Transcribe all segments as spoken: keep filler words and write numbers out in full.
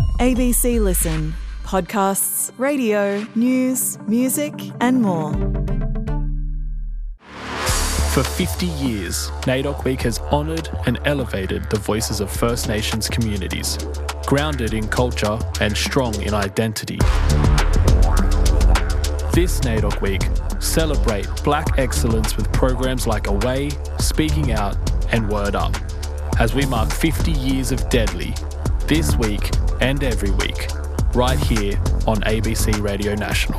A B C Listen. Podcasts, radio, news, music and more. For fifty years, NAIDOC Week has honoured and elevated the voices of First Nations communities, grounded in culture and strong in identity. This NAIDOC Week, celebrate Black excellence with programs like Away, Speaking Out and Word Up, as we mark fifty years of Deadly, this week and every week, right here on A B C Radio National.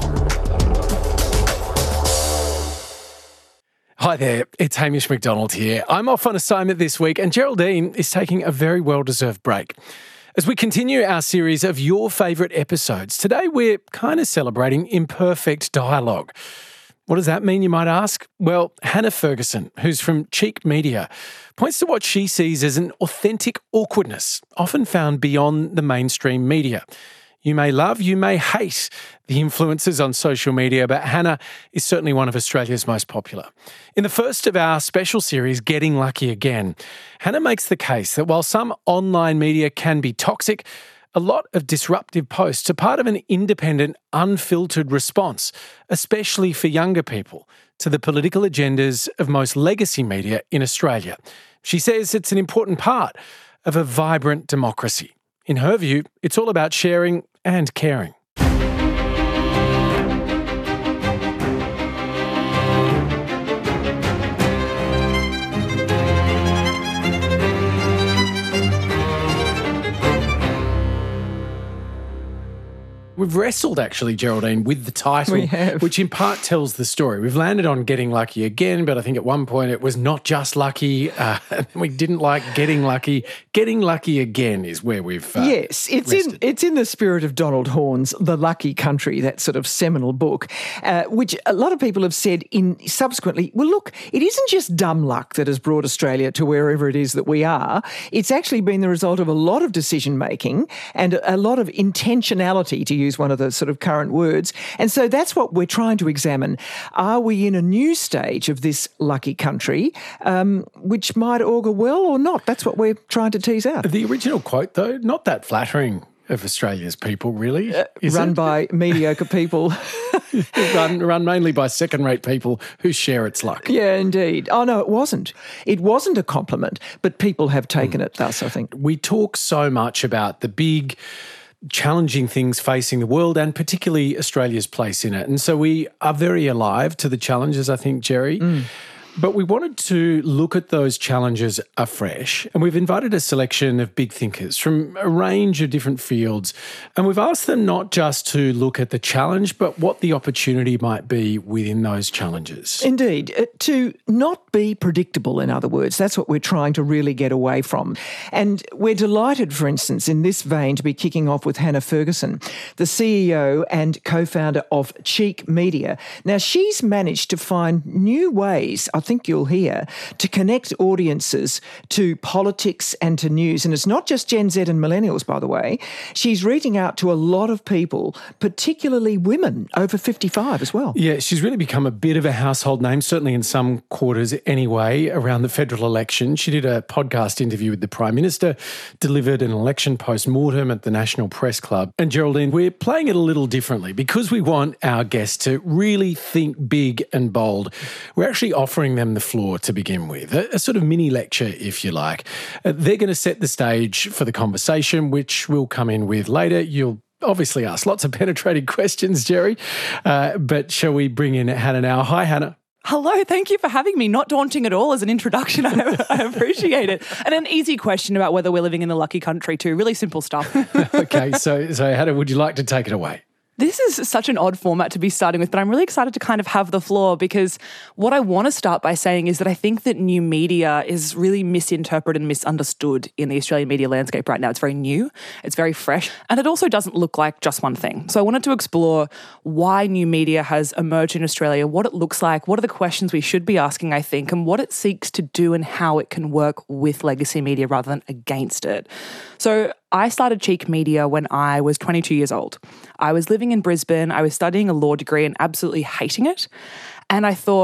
Hi there, it's Hamish McDonald here. I'm off on assignment this week and Geraldine is taking a very well-deserved break. As we continue our series of your favourite episodes, today we're kind of celebrating imperfect dialogue. What does that mean, you might ask? Well, Hannah Ferguson, who's from Cheek Media, points to what she sees as an authentic awkwardness, often found beyond the mainstream media. You may love, you may hate the influencers on social media, but Hannah is certainly one of Australia's most popular. In the first of our special series, Getting Lucky Again, Hannah makes the case that while some online media can be toxic, a lot of disruptive posts are part of an independent, unfiltered response, especially for younger people, to the political agendas of most legacy media in Australia. She says it's an important part of a vibrant democracy. In her view, it's all about sharing and caring. We've wrestled, actually, Geraldine, with the title, We have. which in part tells the story. We've landed on Getting Lucky Again, but I think at one point it was not just lucky. Uh, we didn't like Getting Lucky. Getting Lucky Again is where we've uh, Yes, it's in rested. it's in the spirit of Donald Horne's The Lucky Country, that sort of seminal book, uh, which a lot of people have said in subsequently, well, look, it isn't just dumb luck that has brought Australia to wherever it is that we are. It's actually been the result of a lot of decision-making and a lot of intentionality, to use one of the sort of current words. And so that's what we're trying to examine. Are we in a new stage of this lucky country, um, which might augur well or not? That's what we're trying to tease out. The original quote, though, not that flattering of Australia's people, really. Is Run it? by mediocre people. run, run mainly by second-rate people who share its luck. Yeah, indeed. Oh, no, it wasn't. It wasn't a compliment, but people have taken it thus, I think. We talk so much about the big, challenging things facing the world and particularly Australia's place in it. And so we are very alive to the challenges, I think, Jerry. Mm. But we wanted to look at those challenges afresh, and we've invited a selection of big thinkers from a range of different fields, and we've asked them not just to look at the challenge, but what the opportunity might be within those challenges. Indeed. Uh, to not be predictable, in other words. That's what we're trying to really get away from. And we're delighted, for instance, in this vein, to be kicking off with Hannah Ferguson, the C E O and co-founder of Cheek Media. Now, she's managed to find new ways, I think you'll hear, to connect audiences to politics and to news. And it's not just Gen Z and millennials, by the way. She's reaching out to a lot of people, particularly women over fifty-five as well. Yeah, she's really become a bit of a household name, certainly in some quarters anyway, around the federal election. She did a podcast interview with the Prime Minister, delivered an election post-mortem at the National Press Club. And Geraldine, we're playing it a little differently because we want our guests to really think big and bold. We're actually offering them the floor to begin with, a, a sort of mini lecture, if you like. Uh, they're going to set the stage for the conversation, which we'll come in with later. You'll obviously ask lots of penetrating questions, Jerry, uh, but shall we bring in Hannah now? Hi, Hannah. Hello, thank you for having me. Not daunting at all as an introduction. I, I appreciate it. And an easy question about whether we're living in the lucky country too. Really simple stuff. Okay, so, so Hannah, would you like to take it away? This is such an odd format to be starting with, but I'm really excited to kind of have the floor because what I want to start by saying is that I think that new media is really misinterpreted and misunderstood in the Australian media landscape right now. It's very new, it's very fresh, and it also doesn't look like just one thing. So I wanted to explore why new media has emerged in Australia, what it looks like, what are the questions we should be asking, I think, and what it seeks to do and how it can work with legacy media rather than against it. So I started Cheek Media when I was twenty-two years old. I was living in Brisbane. I was studying a law degree and absolutely hating it. And I thought,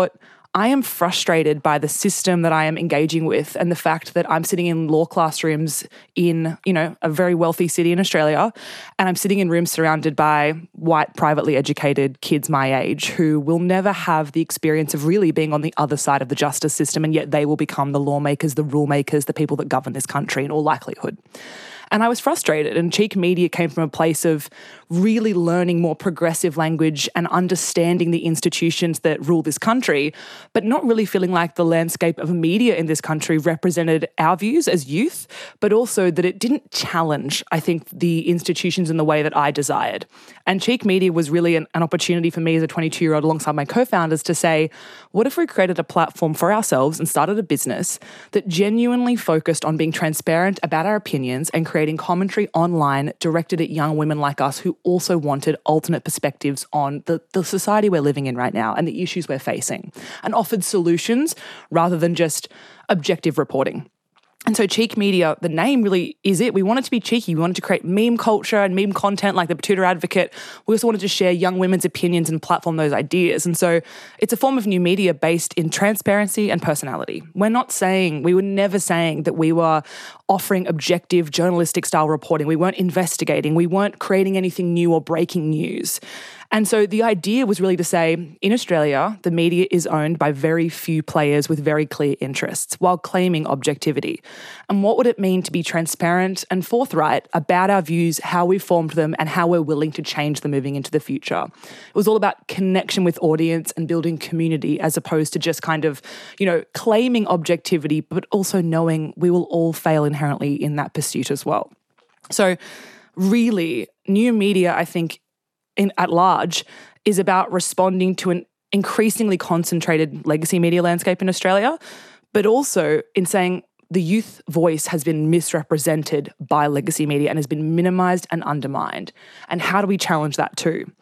I am frustrated by the system that I am engaging with and the fact that I'm sitting in law classrooms in, you know, a very wealthy city in Australia, and I'm sitting in rooms surrounded by white, privately educated kids my age who will never have the experience of really being on the other side of the justice system, and yet they will become the lawmakers, the rule makers, the people that govern this country in all likelihood. And I was frustrated, and Cheek Media came from a place of really learning more progressive language and understanding the institutions that rule this country, but not really feeling like the landscape of media in this country represented our views as youth, but also that it didn't challenge, I think, the institutions in the way that I desired. And Cheek Media was really an, an opportunity for me as a twenty-two-year-old alongside my co-founders to say, what if we created a platform for ourselves and started a business that genuinely focused on being transparent about our opinions and creating commentary online directed at young women like us who also wanted alternate perspectives on the, the society we're living in right now and the issues we're facing, and offered solutions rather than just objective reporting. And so Cheek Media, the name really is it. We wanted to be cheeky. We wanted to create meme culture and meme content like the Batuta Advocate. We also wanted to share young women's opinions and platform those ideas. And so it's a form of new media based in transparency and personality. We're not saying, we were never saying that we were offering objective journalistic style reporting. We weren't investigating. We weren't creating anything new or breaking news. And so the idea was really to say, in Australia, the media is owned by very few players with very clear interests, while claiming objectivity. And what would it mean to be transparent and forthright about our views, how we formed them, and how we're willing to change them moving into the future? It was all about connection with audience and building community, as opposed to just kind of, you know, claiming objectivity, but also knowing we will all fail inherently in that pursuit as well. So really, new media, I think, in, at large, is about responding to an increasingly concentrated legacy media landscape in Australia, but also in saying the youth voice has been misrepresented by legacy media and has been minimised and undermined. And how do we challenge that too?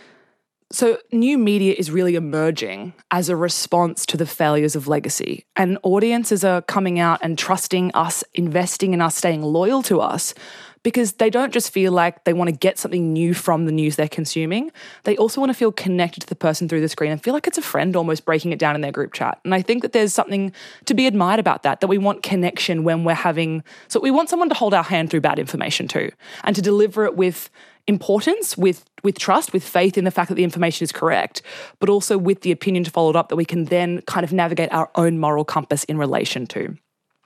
So new media is really emerging as a response to the failures of legacy, and audiences are coming out and trusting us, investing in us, staying loyal to us, because they don't just feel like they want to get something new from the news they're consuming. They also want to feel connected to the person through the screen and feel like it's a friend almost breaking it down in their group chat. And I think that there's something to be admired about that, that we want connection when we're having, so we want someone to hold our hand through bad information too, and to deliver it with importance, with, with trust, with faith in the fact that the information is correct, but also with the opinion to follow it up that we can then kind of navigate our own moral compass in relation to.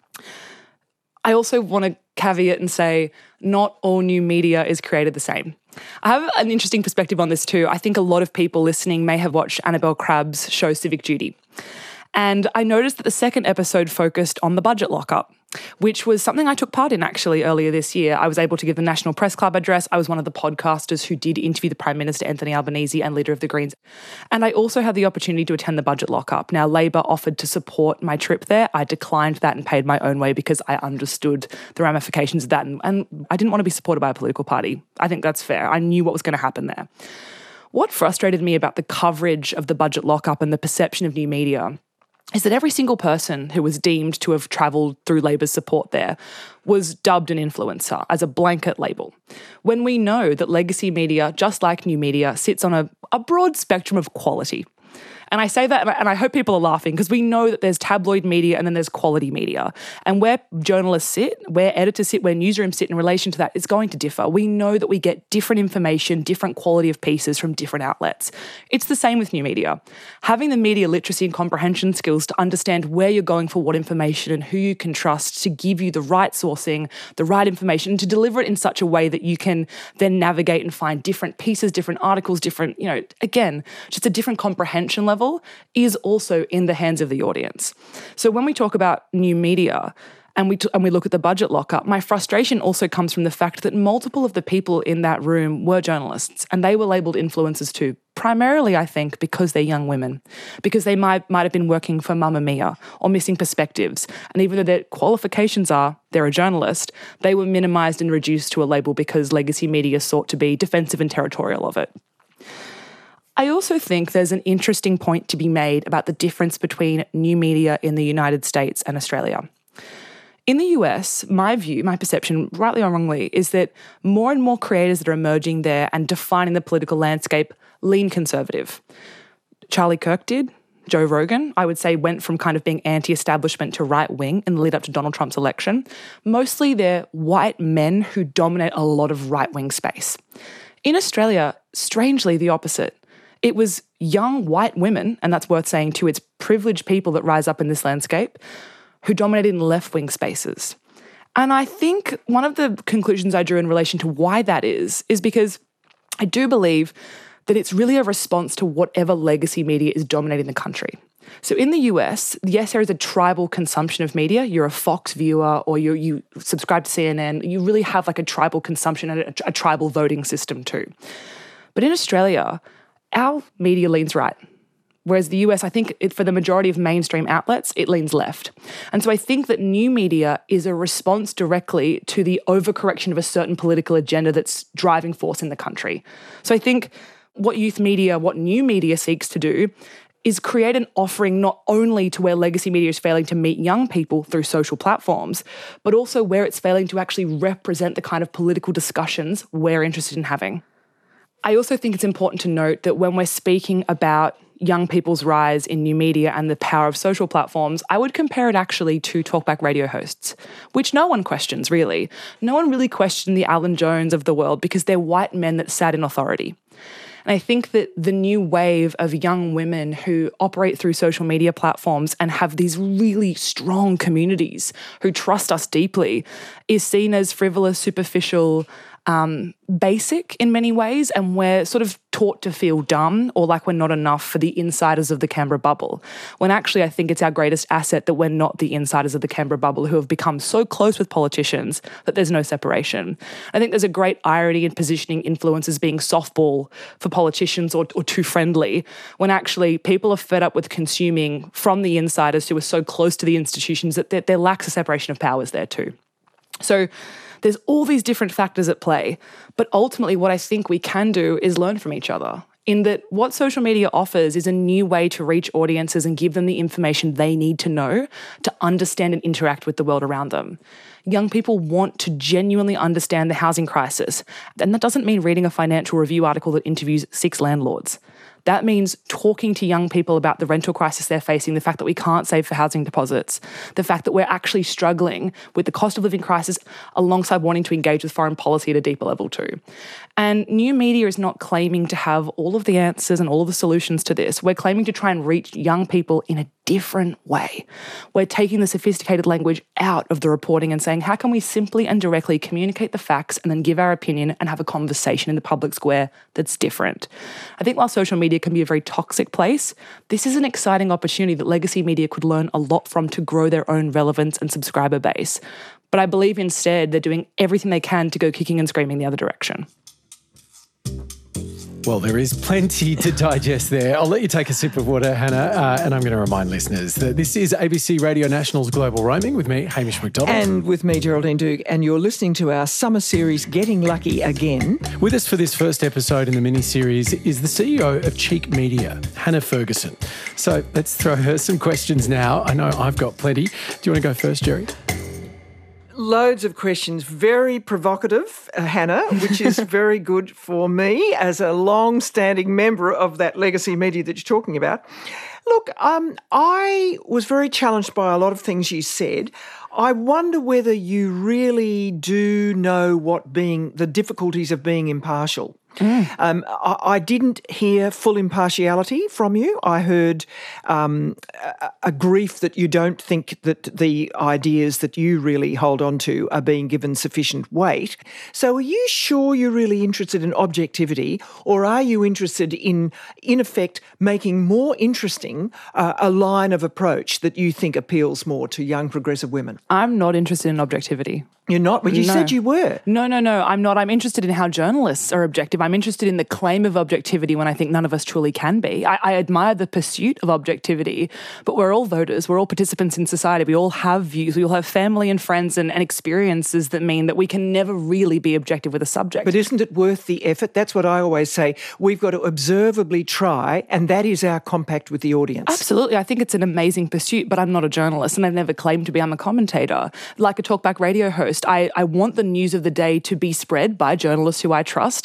I also want to caveat and say not all new media is created the same. I have an interesting perspective on this too. I think a lot of people listening may have watched Annabelle Crabb's show Civic Duty. And I noticed that the second episode focused on the budget lockup, which was something I took part in actually earlier this year. I was able to give the National Press Club address. I was one of the podcasters who did interview the Prime Minister, Anthony Albanese, and Leader of the Greens. And I also had the opportunity to attend the budget lockup. Now, Labor offered to support my trip there. I declined that and paid my own way because I understood the ramifications of that. And, and I didn't want to be supported by a political party. I think that's fair. I knew what was going to happen there. What frustrated me about the coverage of the budget lockup and the perception of new media is that every single person who was deemed to have travelled through Labor's support there was dubbed an influencer as a blanket label, when we know that legacy media, just like new media, sits on a, a broad spectrum of quality. And I say that, and I, and I hope people are laughing, because we know that there's tabloid media and then there's quality media. And where journalists sit, where editors sit, where newsrooms sit in relation to that, it's going to differ. We know that we get different information, different quality of pieces from different outlets. It's the same with new media. Having the media literacy and comprehension skills to understand where you're going for what information and who you can trust to give you the right sourcing, the right information, and to deliver it in such a way that you can then navigate and find different pieces, different articles, different, you know, again, just a different comprehension level is also in the hands of the audience. So when we talk about new media and we t- and we look at the budget lockup, my frustration also comes from the fact that multiple of the people in that room were journalists, and they were labelled influencers too, primarily, I think, because they're young women, because they might, might have been working for Mamma Mia or Missing Perspectives. And even though their qualifications are they're a journalist, they were minimised and reduced to a label because legacy media sought to be defensive and territorial of it. I also think there's an interesting point to be made about the difference between new media in the United States and Australia. In the U S, my view, my perception, rightly or wrongly, is that more and more creators that are emerging there and defining the political landscape lean conservative. Charlie Kirk did, Joe Rogan, I would say, went from kind of being anti-establishment to right-wing in the lead up to Donald Trump's election. Mostly they're white men who dominate a lot of right-wing space. In Australia, strangely the opposite. It was young white women, and that's worth saying too, it's privileged people that rise up in this landscape, who dominated in left-wing spaces. And I think one of the conclusions I drew in relation to why that is, is because I do believe that it's really a response to whatever legacy media is dominating the country. So in the U S, yes, there is a tribal consumption of media. You're a Fox viewer or you you subscribe to C N N. You really have like a tribal consumption and a, a tribal voting system too. But in Australia, our media leans right. Whereas the U S, I think it, for the majority of mainstream outlets, it leans left. And so I think that new media is a response directly to the overcorrection of a certain political agenda that's driving force in the country. So I think what youth media, what new media seeks to do is create an offering not only to where legacy media is failing to meet young people through social platforms, but also where it's failing to actually represent the kind of political discussions we're interested in having. I also think it's important to note that when we're speaking about young people's rise in new media and the power of social platforms, I would compare it actually to talkback radio hosts, which no one questions really. No one really questioned the Alan Jones of the world because they're white men that sat in authority. And I think that the new wave of young women who operate through social media platforms and have these really strong communities who trust us deeply is seen as frivolous, superficial, Um, basic in many ways, and we're sort of taught to feel dumb or like we're not enough for the insiders of the Canberra bubble, when actually I think it's our greatest asset that we're not the insiders of the Canberra bubble who have become so close with politicians that there's no separation. I think there's a great irony in positioning influencers being softball for politicians or, or too friendly, when actually people are fed up with consuming from the insiders who are so close to the institutions that there, there lacks a separation of powers there too. So there's all these different factors at play, but ultimately what I think we can do is learn from each other, in that what social media offers is a new way to reach audiences and give them the information they need to know to understand and interact with the world around them. Young people want to genuinely understand the housing crisis, and that doesn't mean reading a Financial Review article that interviews six landlords. That means talking to young people about the rental crisis they're facing, the fact that we can't save for housing deposits, the fact that we're actually struggling with the cost of living crisis alongside wanting to engage with foreign policy at a deeper level too. And new media is not claiming to have all of the answers and all of the solutions to this. We're claiming to try and reach young people in a different way. We're taking the sophisticated language out of the reporting and saying, how can we simply and directly communicate the facts and then give our opinion and have a conversation in the public square that's different? I think while social media can be a very toxic place, this is an exciting opportunity that legacy media could learn a lot from to grow their own relevance and subscriber base. But I believe instead they're doing everything they can to go kicking and screaming the other direction. Well, there is plenty to digest there. I'll let you take a sip of water, Hannah, uh, and I'm going to remind listeners that this is A B C Radio National's Global Roaming with me, Hamish McDonald. And with me, Geraldine Doogue, and you're listening to our summer series, Getting Lucky Again. With us for this first episode in the mini-series is the C E O of Cheek Media, Hannah Ferguson. So let's throw her some questions now. I know I've got plenty. Do you want to go first, Jerry? Loads of questions, very provocative, uh, Hannah, which is very good for me as a long-standing member of that legacy media that you're talking about. Look, um, I was very challenged by a lot of things you said. I wonder whether you really do know what being the difficulties of being impartial. Mm. Um, I, I didn't hear full impartiality from you. I heard um, a, a grief that you don't think that the ideas that you really hold on to are being given sufficient weight. So are you sure you're really interested in objectivity, or are you interested in, in effect, making more interesting uh, a line of approach that you think appeals more to young progressive women? I'm not interested in objectivity. You're not? But you no. said you were. No, no, no, I'm not. I'm interested in how journalists are objective. I'm interested in the claim of objectivity when I think none of us truly can be. I, I admire the pursuit of objectivity, but we're all voters. We're all participants in society. We all have views. We all have family and friends and, and experiences that mean that we can never really be objective with a subject. But isn't it worth the effort? That's what I always say. We've got to observably try, and that is our compact with the audience. Absolutely. I think it's an amazing pursuit, but I'm not a journalist, and I've never claimed to be. I'm a commentator. Like a talkback radio host, I, I want the news of the day to be spread by journalists who I trust, and there's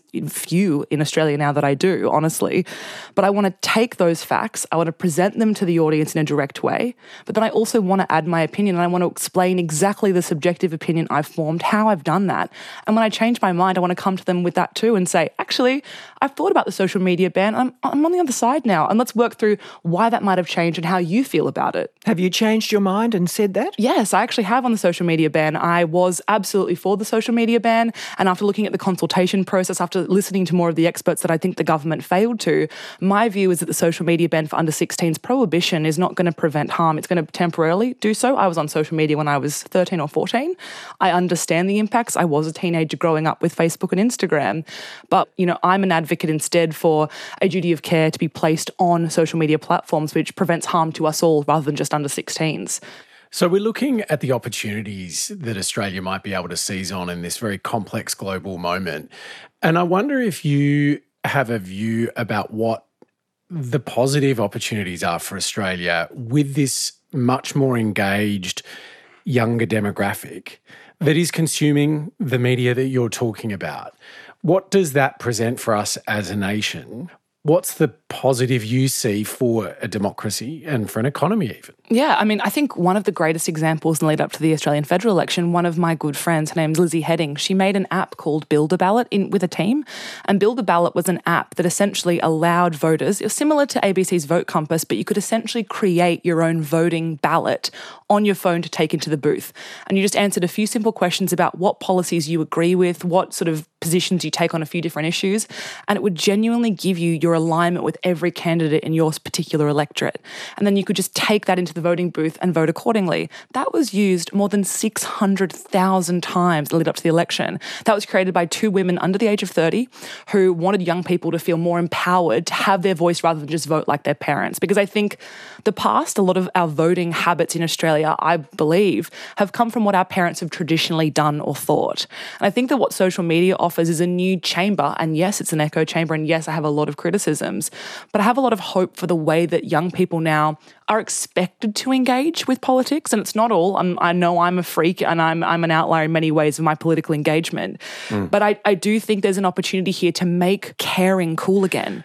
few in Australia now that I do, honestly. But I want to take those facts, I want to present them to the audience in a direct way, but then I also want to add my opinion and I want to explain exactly the subjective opinion I've formed, how I've done that. And when I change my mind, I want to come to them with that too and say, actually, I've thought about the social media ban. I'm, I'm on the other side now. And let's work through why that might have changed and how you feel about it. Have you changed your mind and said that? Yes, I actually have on the social media ban. I was absolutely for the social media ban. And after looking at the consultation process, after listening to more of the experts that I think the government failed to, my view is that the social media ban for under sixteens prohibition is not going to prevent harm. It's going to temporarily do so. I was on social media when I was thirteen or fourteen. I understand the impacts. I was a teenager growing up with Facebook and Instagram. But, you know, I'm an advocate instead for a duty of care to be placed on social media platforms, which prevents harm to us all rather than just under sixteens. So we're looking at the opportunities that Australia might be able to seize on in this very complex global moment. And I wonder if you have a view about what the positive opportunities are for Australia with this much more engaged, younger demographic that is consuming the media that you're talking about. What does that present for us as a nation? What's the positive you see for a democracy and for an economy even? Yeah, I mean, I think one of the greatest examples in the lead up to the Australian federal election, one of my good friends, her name's Lizzie Heading, she made an app called Build a Ballot in, with a team. And Build a Ballot was an app that essentially allowed voters, it was similar to A B C's Vote Compass, but you could essentially create your own voting ballot on your phone to take into the booth. And you just answered a few simple questions about what policies you agree with, what sort of positions you take on a few different issues, and it would genuinely give you your alignment with every candidate in your particular electorate. And then you could just take that into the voting booth and vote accordingly. That was used more than six hundred thousand times lead up to the election. That was created by two women under the age of thirty who wanted young people to feel more empowered to have their voice rather than just vote like their parents. Because I think the past, a lot of our voting habits in Australia, I believe, have come from what our parents have traditionally done or thought. And I think that what social media offers is a new chamber. And yes, it's an echo chamber. And yes, I have a lot of criticisms, but I have a lot of hope for the way that young people now are expected to engage with politics. And it's not all. I'm, I know I'm a freak and I'm, I'm an outlier in many ways of my political engagement. Mm. But I, I do think there's an opportunity here to make caring cool again.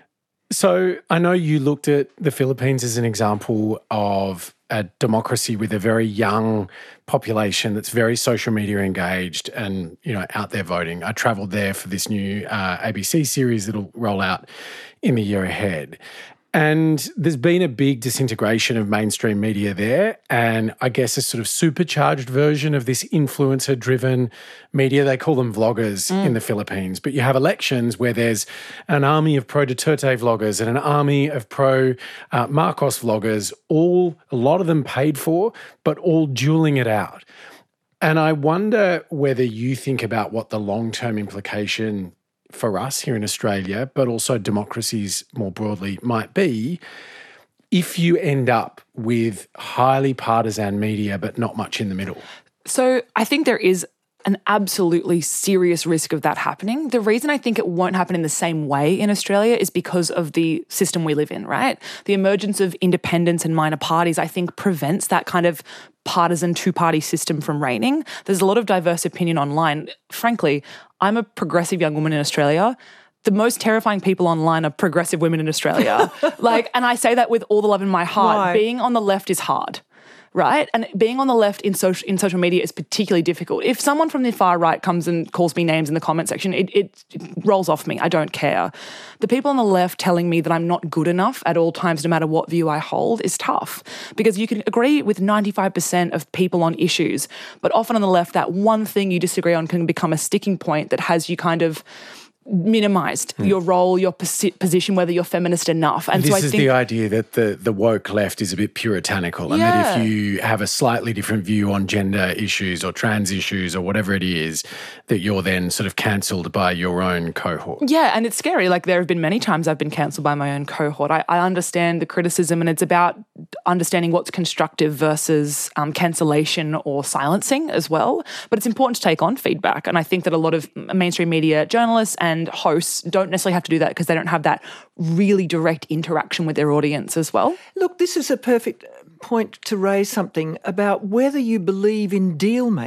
So I know you looked at the Philippines as an example of a democracy with a very young population that's very social media engaged and, you know, out there voting. I travelled there for this new uh, A B C series that'll roll out in the year ahead. And there's been a big disintegration of mainstream media there, and I guess a sort of supercharged version of this influencer-driven media. They call them vloggers mm. in the Philippines. But you have elections where there's an army of pro-Duterte vloggers and an army of pro-Marcos vloggers, all, a lot of them paid for, but all dueling it out. And I wonder whether you think about what the long-term implication for us here in Australia, but also democracies more broadly, might be if you end up with highly partisan media but not much in the middle. So I think there is an absolutely serious risk of that happening. The reason I think it won't happen in the same way in Australia is because of the system we live in, right? The emergence of independents and minor parties, I think, prevents that kind of partisan two-party system from reigning. There's a lot of diverse opinion online. Frankly, I'm a progressive young woman in Australia. The most terrifying people online are progressive women in Australia. like, and I say that with all the love in my heart. Why? Being on the left is hard. Right? And being on the left in social in social media is particularly difficult. If someone from the far right comes and calls me names in the comment section, it, it, it rolls off me. I don't care. The people on the left telling me that I'm not good enough at all times, no matter what view I hold, is tough. Because you can agree with ninety-five percent of people on issues, but often on the left, that one thing you disagree on can become a sticking point that has you kind of minimised hmm. your role, your posi- position, whether you're feminist enough. And this so I is think the idea that the, the woke left is a bit puritanical, and yeah. that if you have a slightly different view on gender issues or trans issues or whatever it is, that you're then sort of cancelled by your own cohort. Yeah, and it's scary. Like, there have been many times I've been cancelled by my own cohort. I, I understand the criticism, and it's about understanding what's constructive versus um, cancellation or silencing as well. But it's important to take on feedback. And I think that a lot of mainstream media journalists and And hosts don't necessarily have to do that because they don't have that really direct interaction with their audience as well. Look, this is a perfect point to raise something about whether you believe in deal-making.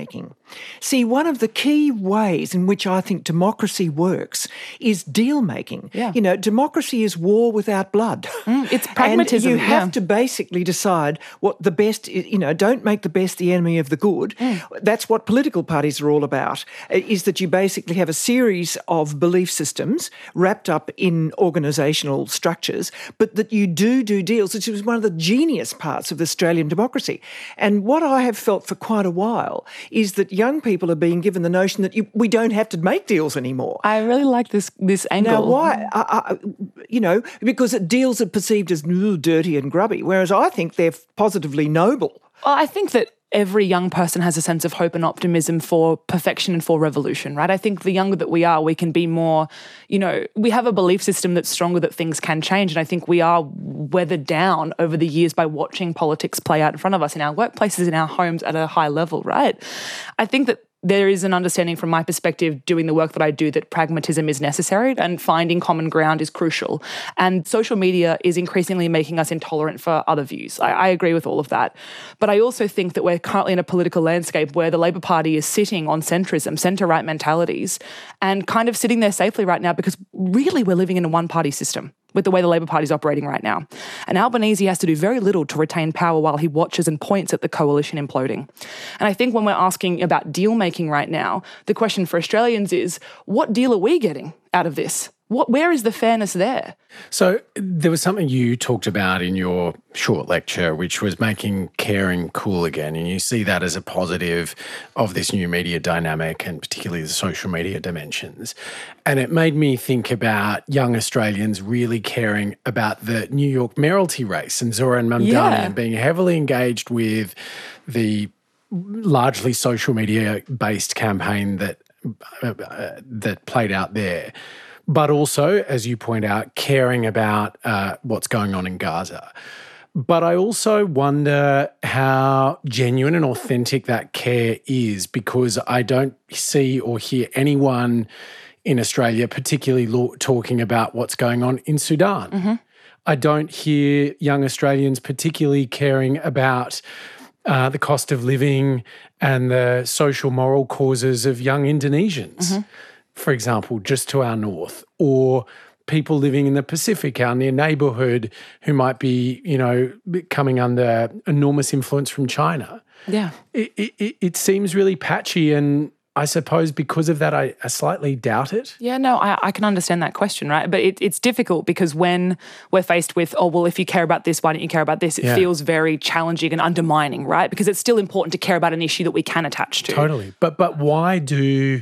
See, one of the key ways in which I think democracy works is deal making. Yeah. You know, democracy is war without blood. Mm, it's pragmatism. And you have yeah. to basically decide what the best, you know, don't make the best the enemy of the good. Mm. That's what political parties are all about, is that you basically have a series of belief systems wrapped up in organisational structures, but that you do do deals, which is one of the genius parts of Australian democracy. And what I have felt for quite a while is that young people are being given the notion that you, we don't have to make deals anymore. I really like this this angle. Now, why? I, I, you know, because deals are perceived as ugh, dirty and grubby, whereas I think they're positively noble. Well, I think that every young person has a sense of hope and optimism for perfection and for revolution, right? I think the younger that we are, we can be more, you know, we have a belief system that's stronger that things can change. And I think we are weathered down over the years by watching politics play out in front of us in our workplaces, in our homes at a high level, right? I think that there is an understanding from my perspective doing the work that I do that pragmatism is necessary and finding common ground is crucial. And social media is increasingly making us intolerant for other views. I, I agree with all of that. But I also think that we're currently in a political landscape where the Labor Party is sitting on centrism, centre-right mentalities, and kind of sitting there safely right now because really we're living in a one-party system with the way the Labor Party is operating right now. And Albanese has to do very little to retain power while he watches and points at the coalition imploding. And I think when we're asking about deal-making right now, the question for Australians is, what deal are we getting out of this? What, where is the fairness there? So there was something you talked about in your short lecture, which was making caring cool again. And you see that as a positive of this new media dynamic and particularly the social media dimensions. And it made me think about young Australians really caring about the New York mayoralty race and Zoran Mamdani Yeah. and being heavily engaged with the largely social media-based campaign that uh, uh, that played out there. But also, as you point out, caring about uh, what's going on in Gaza. But I also wonder how genuine and authentic that care is, because I don't see or hear anyone in Australia particularly lo- talking about what's going on in Sudan. Mm-hmm. I don't hear young Australians particularly caring about uh, the cost of living and the social moral causes of young Indonesians. Mm-hmm. For example, just to our north, or people living in the Pacific, our near neighbourhood, who might be, you know, coming under enormous influence from China. Yeah. It, it, it seems really patchy, and I suppose because of that, I, I slightly doubt it. Yeah, no, I, I can understand that question, right? But it, it's difficult because when we're faced with, oh, well, if you care about this, why don't you care about this? It Yeah. feels very challenging and undermining, right? Because it's still important to care about an issue that we can attach to. Totally. But but why do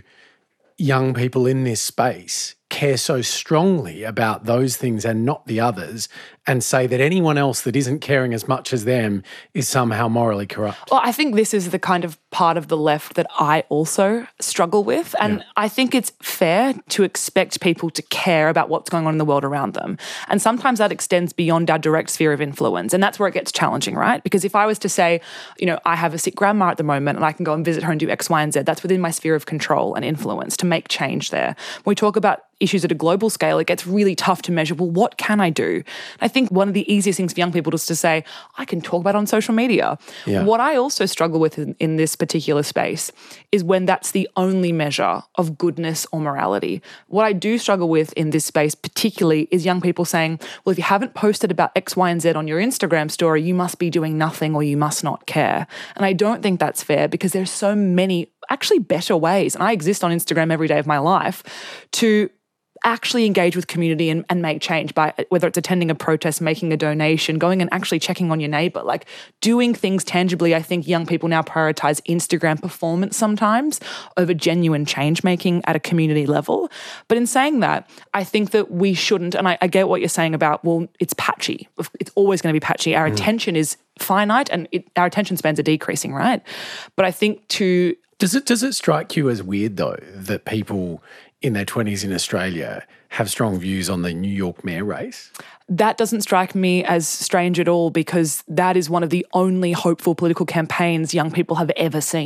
young people in this space care so strongly about those things and not the others, and say that anyone else that isn't caring as much as them is somehow morally corrupt? Well, I think this is the kind of part of the left that I also struggle with. And Yeah. I think it's fair to expect people to care about what's going on in the world around them. And sometimes that extends beyond our direct sphere of influence. And that's where it gets challenging, right? Because if I was to say, you know, I have a sick grandma at the moment and I can go and visit her and do X, Y, and Z, that's within my sphere of control and influence to make change there. When we talk about issues at a global scale, it gets really tough to measure, well, what can I do? I think one of the easiest things for young people is to say, I can talk about it on social media. Yeah. What I also struggle with in, in this particular space is when that's the only measure of goodness or morality. What I do struggle with in this space particularly is young people saying, well, if you haven't posted about X, Y, and Z on your Instagram story, you must be doing nothing or you must not care. And I don't think that's fair because there's so many actually better ways, and I exist on Instagram every day of my life, to actually engage with community and, and make change by whether it's attending a protest, making a donation, going and actually checking on your neighbour, like doing things tangibly. I think young people now prioritise Instagram performance sometimes over genuine change making at a community level. But in saying that, I think that we shouldn't, and I, I get what you're saying about, well, it's patchy. It's always going to be patchy. Our mm. attention is finite and it, our attention spans are decreasing, right? But I think to... Does it, does it strike you as weird, though, that people in their twenties in Australia have strong views on the New York mayor race? That doesn't strike me as strange at all because that is one of the only hopeful political campaigns young people have ever seen.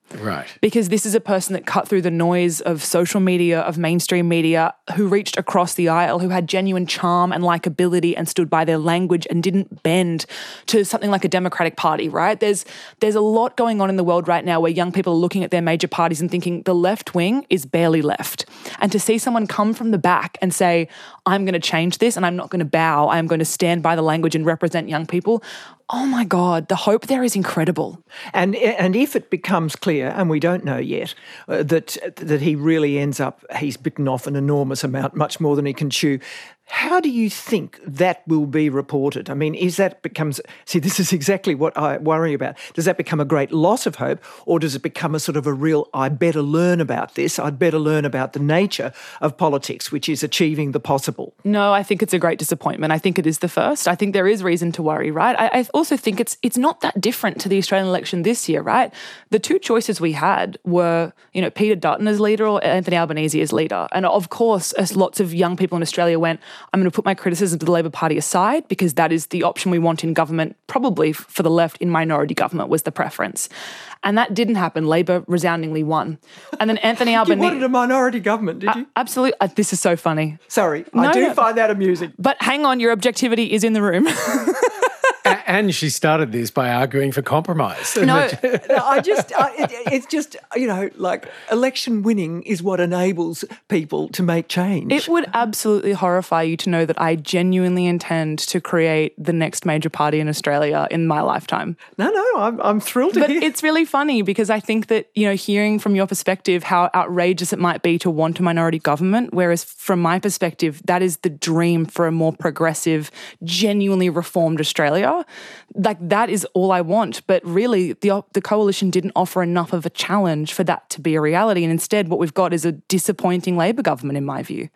Right. Because this is a person that cut through the noise of social media, of mainstream media, who reached across the aisle, who had genuine charm and likability and stood by their language and didn't bend to something like a Democratic Party, right? There's there's a lot going on in the world right now where young people are looking at their major parties and thinking the left wing is barely left. And to see someone come from the back and say, I'm going to change this and I'm not going to bow, I'm going to stand by the language and represent young people, oh my God, the hope there is incredible. And and if it becomes clear, and we don't know yet, uh, that that he really ends up, he's bitten off an enormous amount, much more than he can chew, how do you think that will be reported? I mean, is that becomes, see, this is exactly what I worry about. Does that become a great loss of hope, or does it become a sort of a real, I better learn about this, I'd better learn about the nature of politics, which is achieving the possible? No, I think it's a great disappointment. I think it is the first. I think there is reason to worry, right? I, I also think it's it's not that different to the Australian election this year, right? The two choices we had were, you know, Peter Dutton as leader or Anthony Albanese as leader. And of course, as lots of young people in Australia went, I'm going to put my criticism of the Labor Party aside because that is the option we want in government, probably for the left in minority government was the preference. And that didn't happen. Labor resoundingly won. And then Anthony Albanese... You wanted a minority government, did you? Uh, absolutely. Uh, this is so funny. Sorry, No, I do no. find that amusing. But hang on, your objectivity is in the room. A- and she started this by arguing for compromise. No, No, I just, I, it, it's just, you know, like election winning is what enables people to make change. it would absolutely horrify you to know that I genuinely intend to create the next major party in Australia in my lifetime. No, no, I'm, I'm thrilled to But hear. it's really funny because I think that, you know, hearing from your perspective how outrageous it might be to want a minority government, whereas from my perspective, that is the dream for a more progressive, genuinely reformed Australia. Like that is all I want. But really, the the coalition didn't offer enough of a challenge for that to be a reality. And instead, what we've got is a disappointing Labor government, in my view.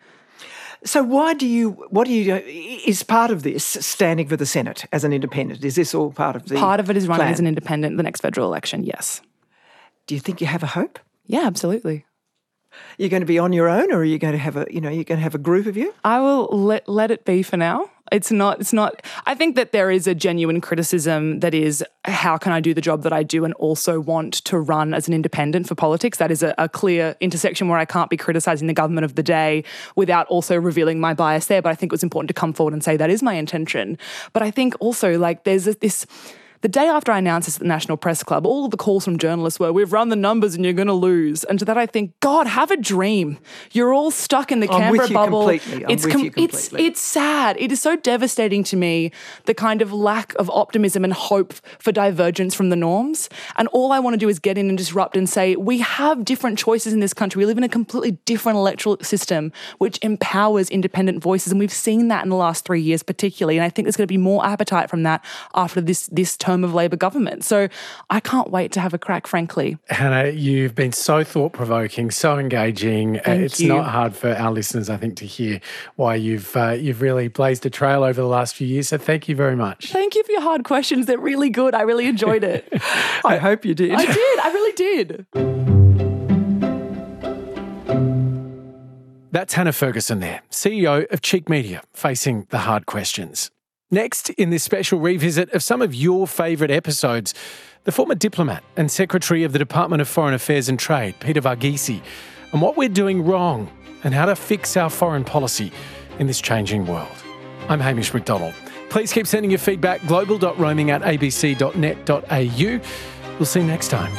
So why do you, what do you do, is part of this standing for the Senate as an independent? Is this all part of the Part of it is running plan? as an independent the next federal election, yes. Do you think you have a hope? Yeah, absolutely. You're going to be on your own, or are you going to have a, you know, you're going to have a group of you? I will let let it be for now. It's not, it's not, I think that there is a genuine criticism that is, how can I do the job that I do and also want to run as an independent for politics? That is a, a clear intersection where I can't be criticising the government of the day without also revealing my bias there. But I think it was important to come forward and say that is my intention. But I think also like there's this... The day after I announced this at the National Press Club, all of the calls from journalists were, we've run the numbers and you're going to lose. And to that I think, God, have a dream. You're all stuck in the I'm Canberra with you bubble. completely. I'm it's with you It's, completely. it's sad. It is so devastating to me, the kind of lack of optimism and hope for divergence from the norms. And all I want to do is get in and disrupt and say, we have different choices in this country. We live in a completely different electoral system, which empowers independent voices. And we've seen that in the last three years particularly. And I think there's going to be more appetite from that after this, this term of Labor government. So I can't wait to have a crack, frankly. Hannah, you've been so thought-provoking, so engaging. Thank it's you. not hard for our listeners, I think, to hear why you've uh, you've really blazed a trail over the last few years. So thank you very much. Thank you for your hard questions. They're really good. I really enjoyed it. I hope you did. I did. I really did. That's Hannah Ferguson there, C E O of Cheek Media, facing the hard questions. Next, in this special revisit of some of your favourite episodes, the former diplomat and Secretary of the Department of Foreign Affairs and Trade, Peter Varghese, and what we're doing wrong and how to fix our foreign policy in this changing world. I'm Hamish McDonald. Please keep sending your feedback, global dot roaming at a b c dot net dot a u. We'll see you next time.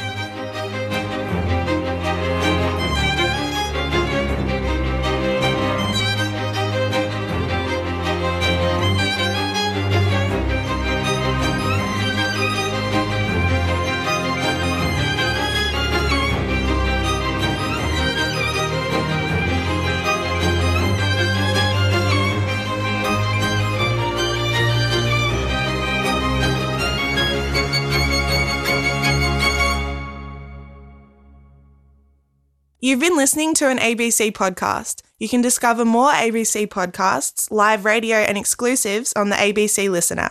You've been listening to an A B C podcast. You can discover more A B C podcasts, live radio and exclusives on the A B C Listen app.